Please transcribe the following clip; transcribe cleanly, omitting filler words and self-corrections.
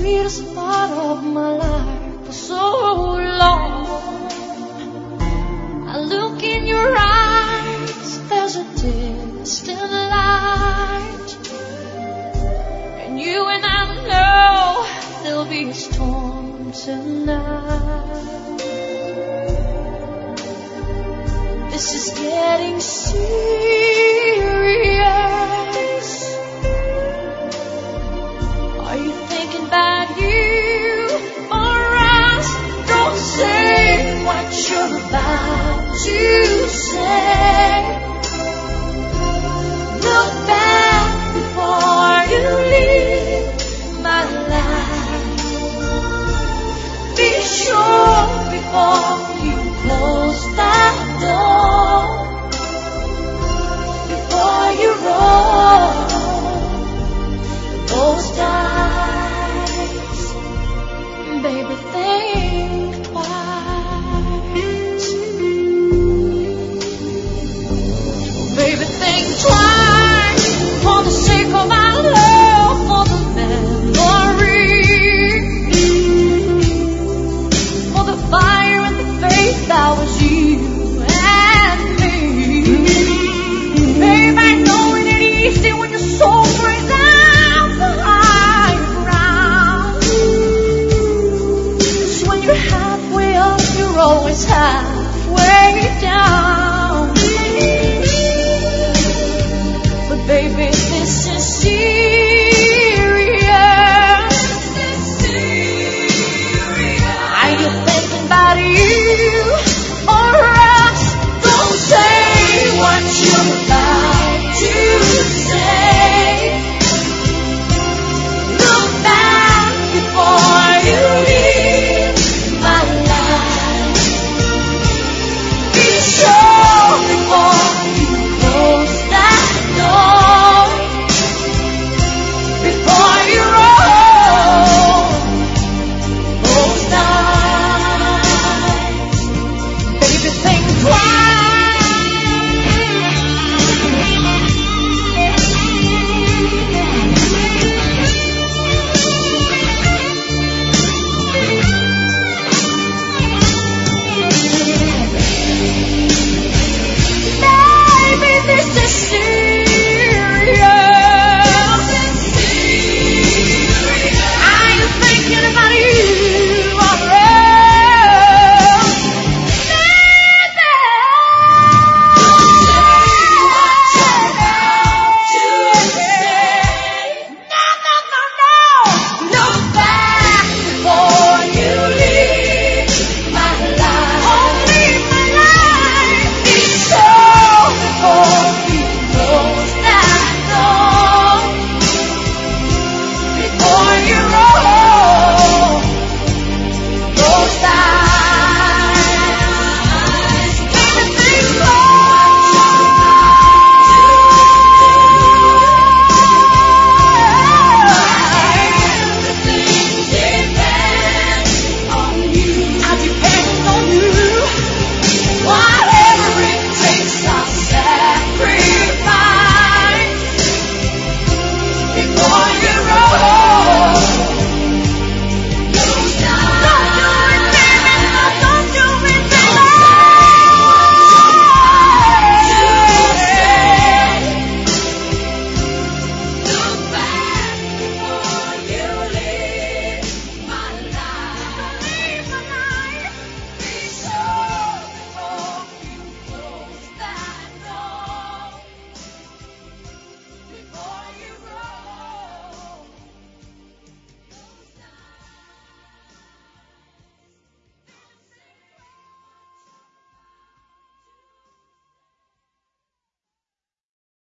sweetest part of my life for so long. I look in your eyes, there's a distant light, and you and I know there'll be a storm tonight. This is getting serious. Are you thinking about you or us? Don't say what you're about to say. Look back before you leave my life. Be sure before you close that